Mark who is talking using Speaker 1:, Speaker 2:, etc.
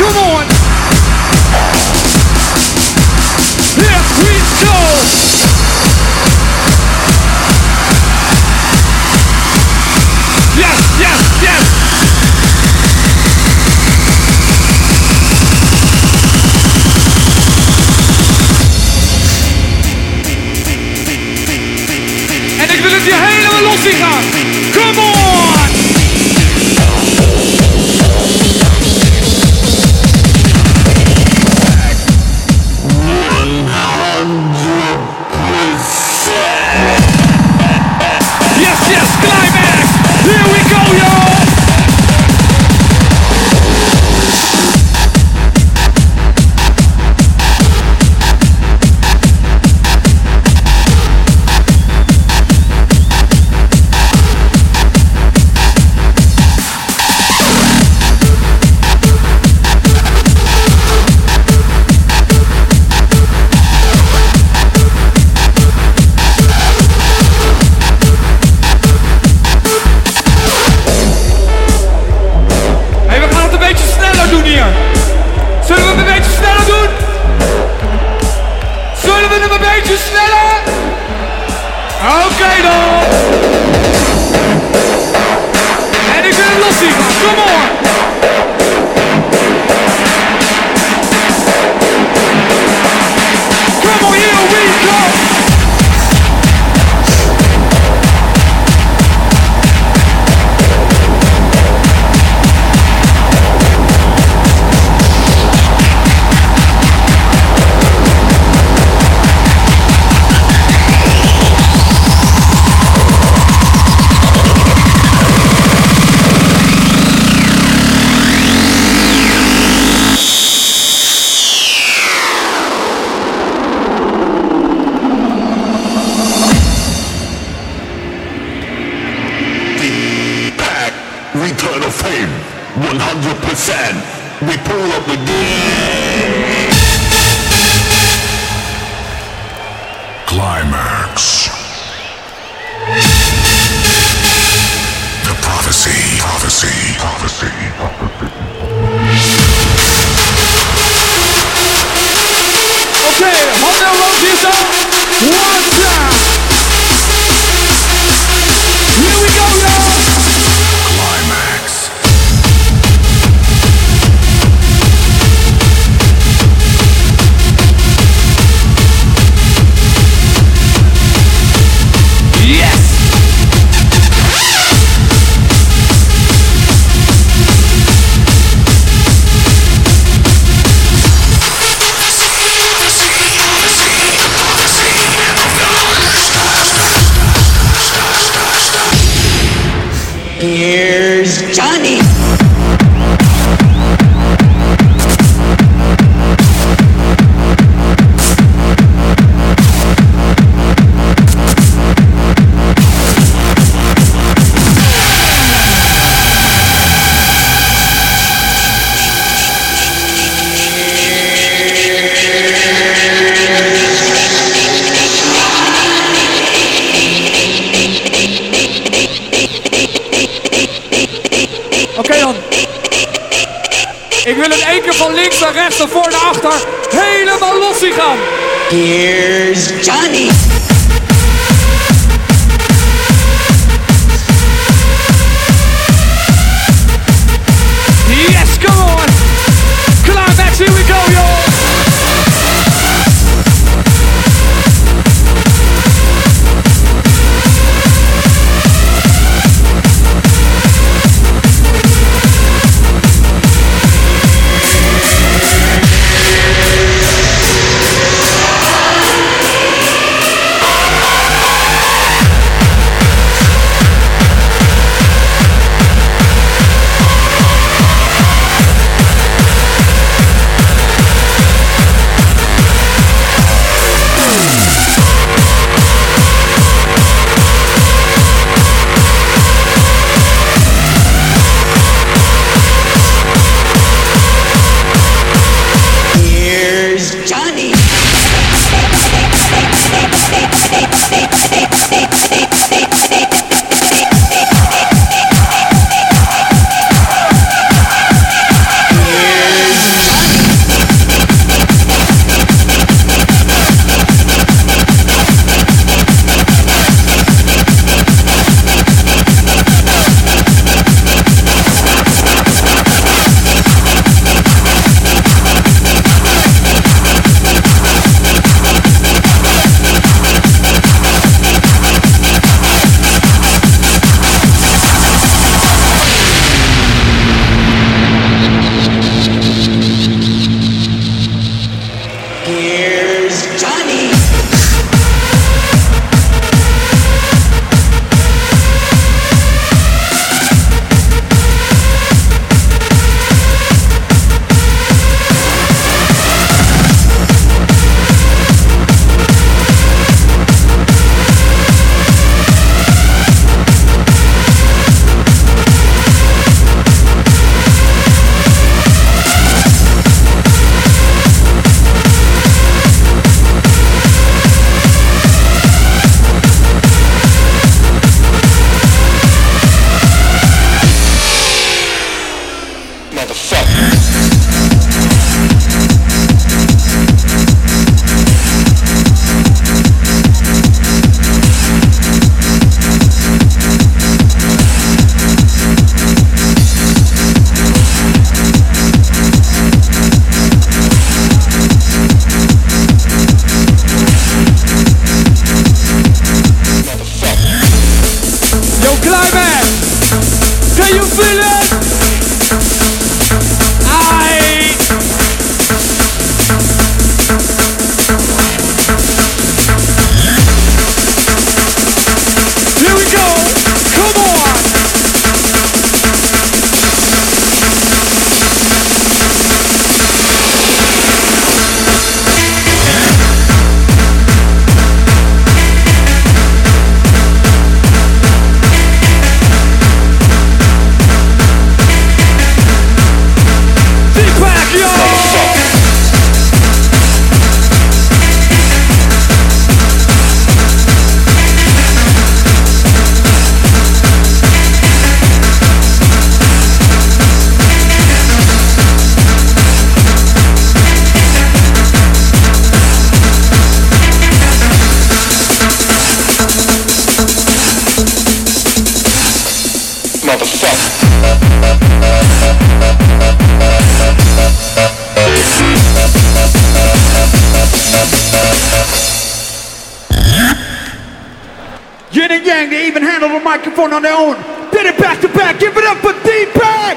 Speaker 1: Come on. Here we go. Yes, yes, yes. En ik wil het hier helemaal los zien gaan. Come on. Yes, yes, climax. Here we go, y'all. Oké dan! En ik wil het los zien, come on! Come on, here we go!
Speaker 2: Return of fame, 100%. We pull up the climax. The prophecy, prophecy, prophecy, prophecy.
Speaker 1: Okay, handen omhoog hier zo. One time. Here we go, y'all.
Speaker 3: Here's Johnny.
Speaker 1: Oké dan. Ik wil het één keer van links naar rechts, naar voor naar achter. Helemaal los zien gaan.
Speaker 3: Here's Johnny.
Speaker 1: Yes, come on. Climax, here we go, y'all.
Speaker 4: Yin and Yang, they even handle the microphone on their own. Did it back to back, give it up for D-Pack!